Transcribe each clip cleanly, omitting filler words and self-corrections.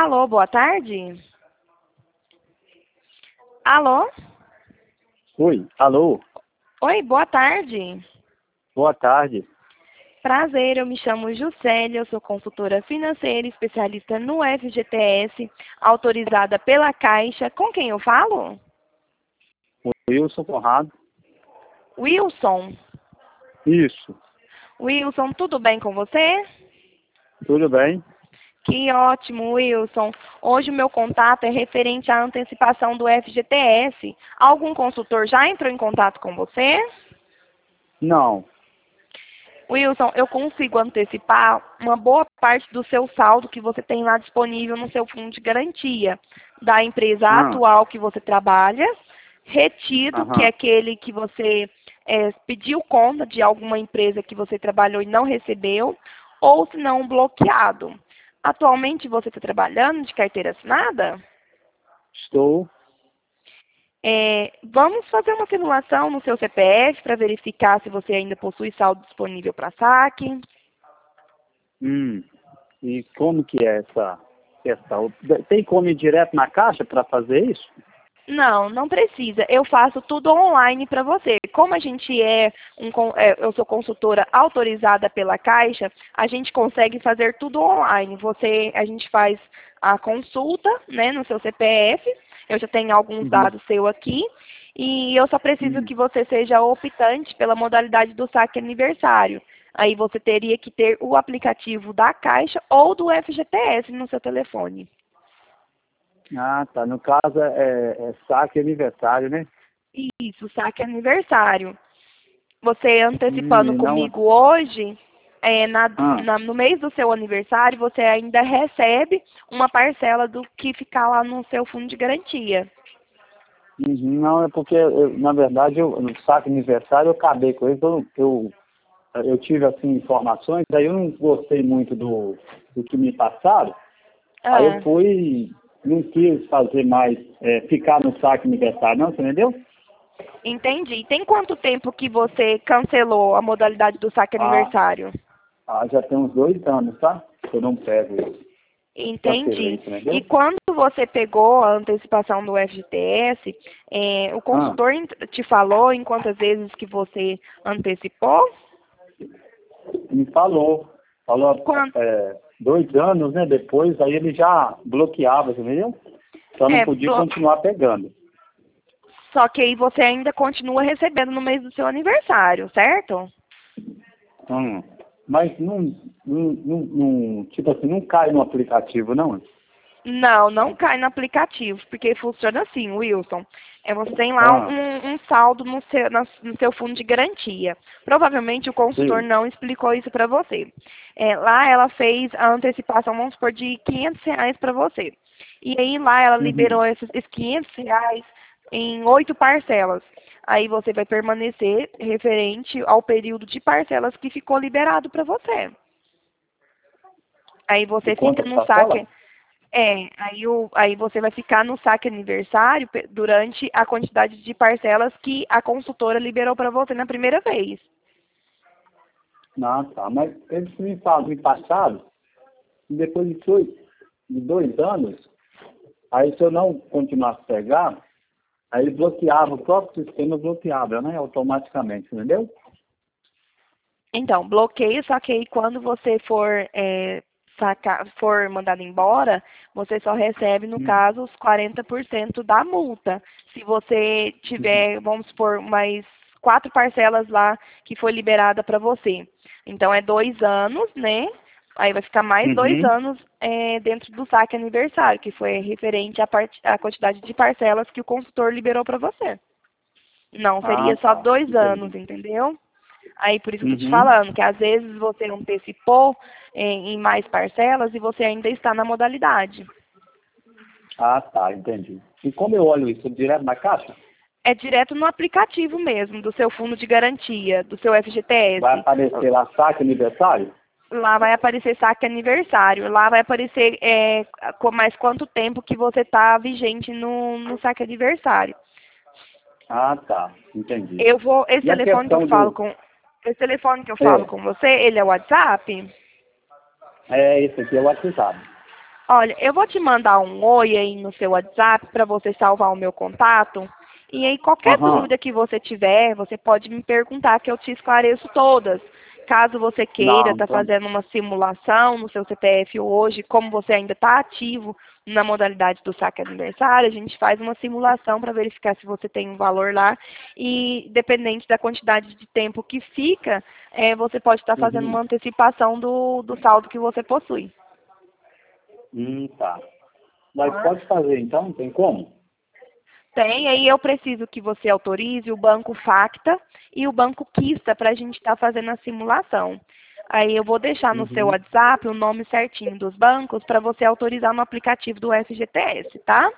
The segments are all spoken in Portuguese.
Alô, boa tarde? Alô? Oi, alô, Oi, boa tarde. boa tarde. Prazer, eu me chamo Juscelia, eu sou consultora financeira, especialista no FGTS, autorizada pela Caixa. Com quem eu falo? Wilson Conrado. Wilson. Isso, Wilson, tudo bem com você? tudo bem? Que ótimo, Wilson. Hoje o meu contato é referente à antecipação do FGTS. Algum consultor já entrou em contato com você? Não. Wilson, eu consigo antecipar uma boa parte do seu saldo que você tem lá disponível no seu fundo de garantia da empresa Ah, atual que você trabalha, retido, que é aham. aquele que você pediu conta de alguma empresa que você trabalhou e não recebeu, ou se não bloqueado. Atualmente você está trabalhando de carteira assinada? Estou. Vamos fazer uma simulação no seu CPF para verificar se você ainda possui saldo disponível para saque. E como que é Tem como ir direto na caixa para fazer isso? Não, não precisa. Eu faço tudo online para você. Como a gente eu sou consultora autorizada pela Caixa, a gente consegue fazer tudo online. A gente faz a consulta, né, no seu CPF. Eu já tenho alguns Uhum. dados seu aqui. E eu só preciso Hum. que você seja optante pela modalidade do saque aniversário. Aí você teria que ter o aplicativo da Caixa ou do FGTS no seu telefone. Ah, tá. No caso é saque aniversário, né? Isso, saque aniversário. Você antecipando E não. comigo hoje, Ah, no mês do seu aniversário, você ainda recebe uma parcela do que ficar lá no seu fundo de garantia. não, é porque, na verdade, no saque aniversário eu acabei com isso. Eu tive, assim, informações, daí eu não gostei muito do que me passaram. Aí eu Ah, não quis fazer mais, ficar no saque aniversário, não, você entendeu? entendi. Tem quanto tempo que você cancelou a modalidade do saque Ah, aniversário? já tem uns 2 anos, tá? Que eu não pego isso. Cancelei, Entendi. você E entendeu? quando você pegou a antecipação do FGTS, o Ah, consultor te falou em quantas vezes que você antecipou? me falou, Quanto? 2 anos, né? Depois, aí ele já bloqueava, você entendeu? Só não É, podia continuar pegando. Só que aí você ainda continua recebendo no mês do seu aniversário, certo? Mas tipo assim, não cai no aplicativo, não? Não, não cai no aplicativo, porque funciona assim, Wilson. Você tem lá Ah, um saldo no seu fundo de garantia. Provavelmente o consultor sim. não explicou isso para você. Lá ela fez a antecipação, vamos supor, de R$ 500 para você. E aí lá ela Uhum. liberou esses R$ 500 em 8 parcelas. Aí você vai permanecer referente ao período de parcelas que ficou liberado para você. Aí De você fica quantas no parcelas? saque. Aí você vai ficar no saque aniversário durante a quantidade de parcelas que a consultora liberou para você na primeira vez. Ah, tá. Mas eles me passaram, e depois de 2 anos, aí se eu não continuasse a pegar, aí ele bloqueava, o próprio sistema bloqueava, né? Automaticamente, entendeu? Então, bloqueio, só que aí quando você for mandado embora, você só recebe, no Hum. caso, os 40% da multa. Se você Uhum. tiver, vamos supor, mais 4 parcelas lá que foi liberada para você. Então, é 2 anos, né? Aí vai ficar mais dois Uhum. anos dentro do saque aniversário, que foi referente à quantidade de parcelas que o consultor liberou para você. Não, Ah, seria só tá. 2 anos, Entendi. entendeu? Aí por isso que eu tô te Uhum. falando, que às vezes você antecipou em mais parcelas e você ainda está na modalidade. Ah, tá, entendi. E como eu olho isso direto na caixa, É direto no aplicativo mesmo, do seu fundo de garantia, do seu vai FGTS. aparecer lá saque aniversário? Lá vai aparecer saque aniversário. Lá vai aparecer com mais quanto tempo que você está vigente no saque aniversário. Ah, tá, entendi. Eu vou. Esse E a telefone que eu questão falo do. com. Esse telefone que eu falo É, com você, ele é o WhatsApp? esse aqui é o WhatsApp. Olha, eu vou te mandar um oi aí no seu WhatsApp para você salvar o meu contato. E aí, qualquer Aham. dúvida que você tiver, você pode me perguntar que eu te esclareço todas. Caso você queira Não, estar então. fazendo uma simulação no seu CPF hoje, como você ainda está ativo na modalidade do saque aniversário, a gente faz uma simulação para verificar se você tem um valor lá. E, dependente da quantidade de tempo que fica, você pode estar fazendo Uhum. uma antecipação do saldo que você possui. Tá. Mas pode fazer então, tem como? Tem, aí eu preciso que você autorize o banco Facta e o banco Kista para a gente estar fazendo a simulação. Aí eu vou deixar no seu Uhum. WhatsApp o nome certinho dos bancos para você autorizar no aplicativo do FGTS, tá?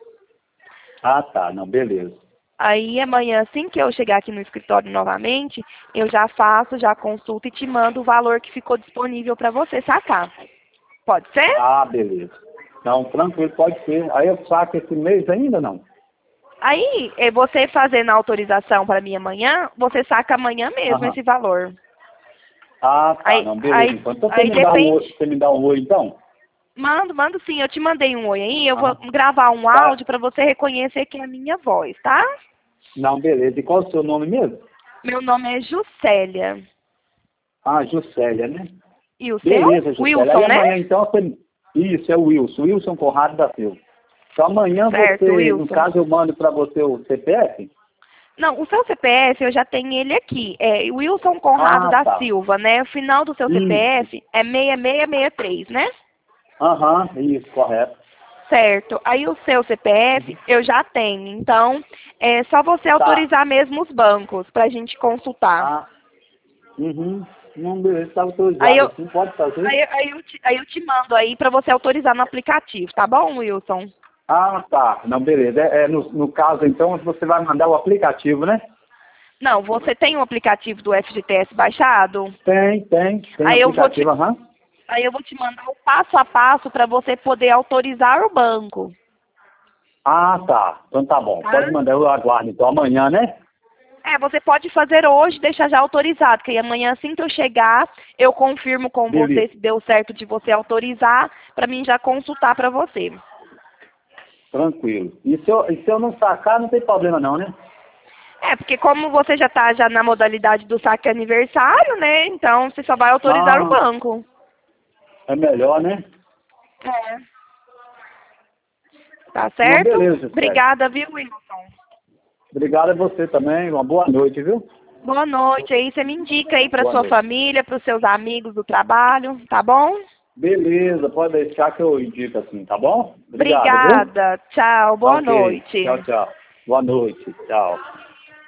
Ah, tá. Não, beleza. Aí amanhã, assim que eu chegar aqui no escritório novamente, eu já faço, já consulto e te mando o valor que ficou disponível para você sacar. Pode ser? Ah, beleza. Não, tranquilo, pode ser. Aí eu saco esse mês ainda, não? Aí, você fazendo a autorização para mim amanhã, você saca amanhã mesmo Aham. esse valor. Ah, tá. Aí, Não, beleza. aí, Então aí depende. você me dá um oi, então? Mando sim. Eu te mandei um oi aí. Eu vou Aham. gravar um Tá. áudio para você reconhecer que é a minha voz, tá? Não, beleza. E qual é o seu nome mesmo? Meu nome é Juscelia. Ah, Juscelia, né? E o seu? Beleza, Juscelia. Aí Wilson, né? amanhã, então, você... Isso, é o Wilson. Wilson Conrado da Silva. Então amanhã Certo, você, no Wilson. caso, eu mando para você o CPF? Não, o seu CPF eu já tenho ele aqui. É Wilson Conrado Ah, da tá. Silva, né? O final do seu Isso. CPF é 6663, né? Aham, isso, correto. Certo. Aí o seu CPF eu já tenho. Então, é só você Tá. autorizar mesmo os bancos para a gente consultar. Ah, uhum. Não, beleza, está Aí autorizado eu, assim, pode fazer? aí eu te mando aí para você autorizar no aplicativo, tá bom, Wilson? Ah, tá. Não, beleza. No caso, então, você vai mandar o aplicativo, né? Não, você tem o aplicativo do FGTS baixado? Tem Aí eu vou te, aplicativo, aham. aí eu vou te mandar o passo a passo para você poder autorizar o banco. Ah, tá. Então tá bom. Tá? Pode mandar, eu aguardo. Então amanhã, né? Você pode fazer hoje e deixar já autorizado, que aí amanhã assim que eu chegar, eu confirmo com você Beleza. se deu certo de você autorizar, para mim já consultar para você. Tranquilo. E se eu não sacar, não tem problema não, né? Porque como você já está já na modalidade do saque aniversário, né? Então você só vai autorizar o Ah, banco. é melhor, né? É. Tá Não, certo? beleza, Sérgio. Obrigada, viu, Wilson? Obrigado a você também. Uma boa noite, viu? Boa noite. Aí você me indica aí para Boa sua noite. família, para os seus amigos do trabalho, tá bom? Beleza, pode deixar que eu indico assim, tá bom? Obrigado, viu? Obrigada. Tchau. Tá Boa ok. noite. Tchau, tchau. Boa noite. Tchau.